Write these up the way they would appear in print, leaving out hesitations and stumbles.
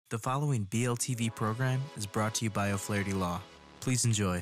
The following BLTV program is brought to you by O'Flaherty Law. Please enjoy.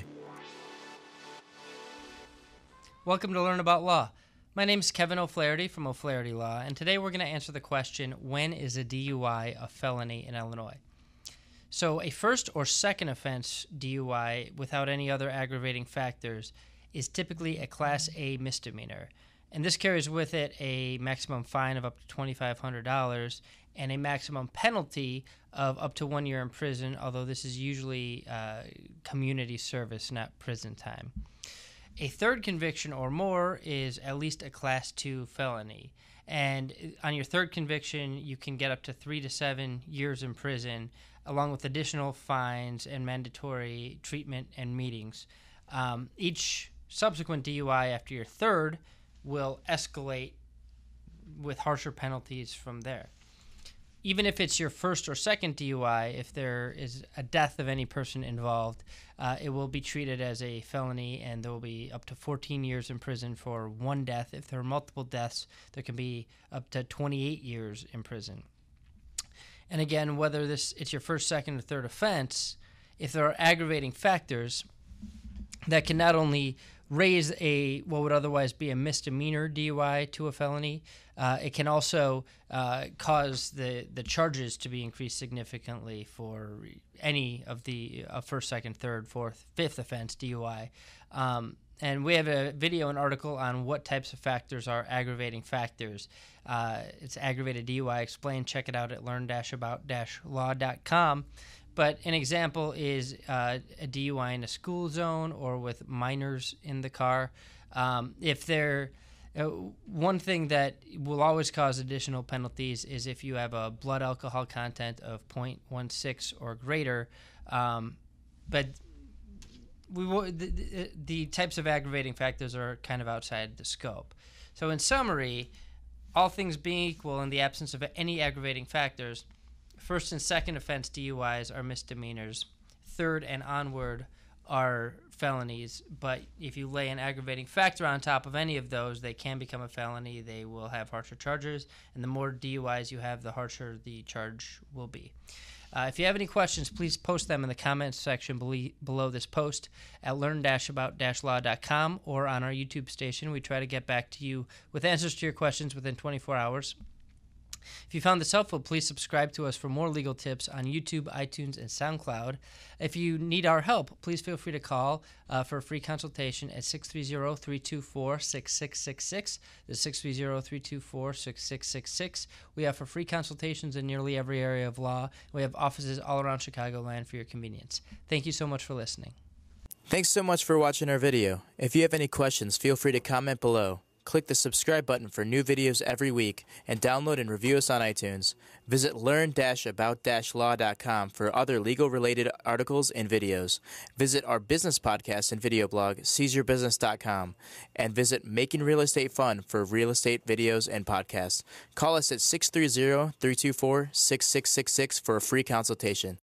Welcome to Learn About Law. My name is Kevin O'Flaherty from O'Flaherty Law, and today we're going to answer the question, when is a DUI a felony in Illinois? So a first or second offense DUI without any other aggravating factors is typically a Class A misdemeanor. And this carries with it a maximum fine of up to $2,500 and a maximum penalty of up to 1 year in prison, although this is usually community service, not prison time. A third conviction or more is at least a Class 2 felony. And on your third conviction, you can get up to 3 to 7 years in prison, along with additional fines and mandatory treatment and meetings. Each subsequent DUI after your third will escalate with harsher penalties from there. Even if it's your first or second DUI, if there is a death of any person involved, it will be treated as a felony, and there will be up to 14 years in prison for one death. If there are multiple deaths, there can be up to 28 years in prison. And again, whether it's your first, second, or third offense, if there are aggravating factors that can not only raise what would otherwise be a misdemeanor DUI to a felony, it can also cause the charges to be increased significantly for any of the first, second, third, fourth, fifth offense DUI. And we have a video and article on what types of factors are aggravating factors. It's Aggravated DUI Explained. Check it out at learn-about-law.com. But an example is a DUI in a school zone or with minors in the car. One thing that will always cause additional penalties is if you have a blood alcohol content of 0.16 or greater. But the types of aggravating factors are kind of outside the scope. So in summary, all things being equal, in the absence of any aggravating factors, first and second offense DUIs are misdemeanors. Third and onward are felonies. But if you lay an aggravating factor on top of any of those, they can become a felony. They will have harsher charges. And the more DUIs you have, the harsher the charge will be. If you have any questions, please post them in the comments section below this post at learn-about-law.com or on our YouTube station. We try to get back to you with answers to your questions within 24 hours. If you found this helpful, please subscribe to us for more legal tips on YouTube, iTunes, and SoundCloud. If you need our help, please feel free to call for a free consultation at 630-324-6666. That's 630-324-6666. We offer free consultations in nearly every area of law. We have offices all around Chicagoland for your convenience. Thank you so much for listening. Thanks so much for watching our video. If you have any questions, feel free to comment below. Click the subscribe button for new videos every week, and download and review us on iTunes. Visit learn-about-law.com for other legal-related articles and videos. Visit our business podcast and video blog, seizeyourbusiness.com, and visit Making Real Estate Fun for real estate videos and podcasts. Call us at 630-324-6666 for a free consultation.